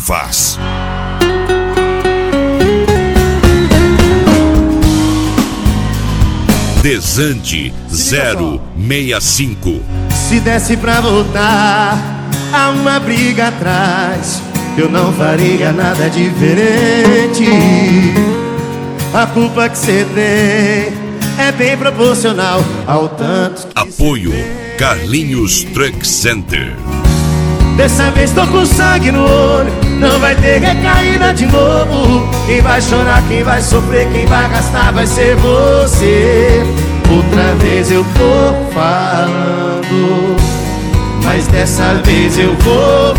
faz. Desante 065. Se desse pra voltar a uma briga atrás, eu não faria nada diferente. A culpa que você tem é bem proporcional ao tanto que Apoio Carlinhos Truck Center. Dessa vez tô com sangue no olho, não vai ter recaída de novo. Quem vai chorar, quem vai sofrer, quem vai gastar vai ser você. Outra vez eu tô falando, mas dessa vez eu vou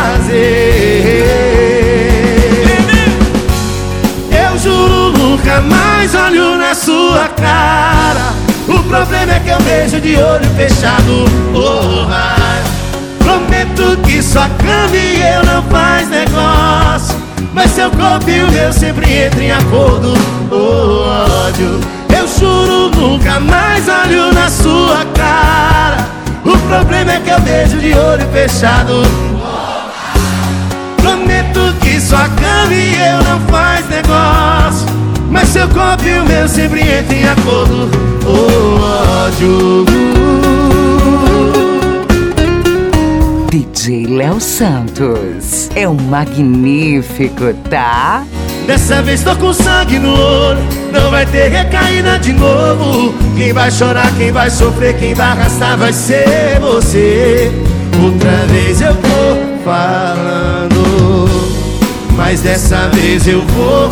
fazer. Eu juro, nunca mais olho na sua cara. O problema é que eu vejo de olho fechado. Prometo que sua cama e eu não faz negócio, mas seu corpo e o meu sempre entram em acordo. Ódio, eu juro, nunca mais olho na sua cara. O problema é que eu vejo de olho fechado. Prometo que sua cama e eu não faz negócio, mas seu corpo e o meu sempre entram em acordo. Ódio. DJ Léo Santos é um magnífico, tá? Dessa vez tô com sangue no olho, não vai ter recaída de novo. Quem vai chorar, quem vai sofrer, quem vai arrastar vai ser você. Outra vez eu tô falando, mas dessa vez eu vou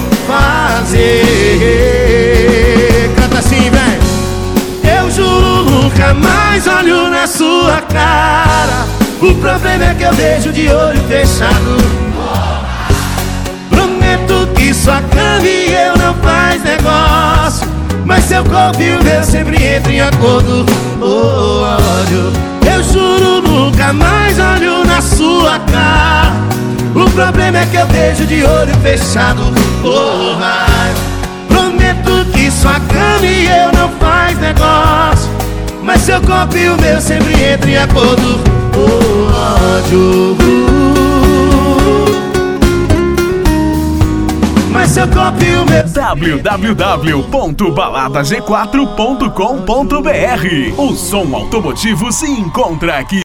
fazer. Canta assim, velho. Eu juro, nunca mais olho na sua cara. O problema é que eu vejo de olho fechado. Prometo que sua cama e eu não faz negócio, mas seu corpo e o meu sempre entram em acordo. Ódio, eu juro, nunca mais olho na sua cara. O problema é que eu vejo de olho fechado. Prometo que sua cama e eu não faz negócio, mas seu corpo e o meu sempre entram em acordo. Ódio, mas seu corpo e o meu www.baladag4.com.br. O som automotivo se encontra aqui.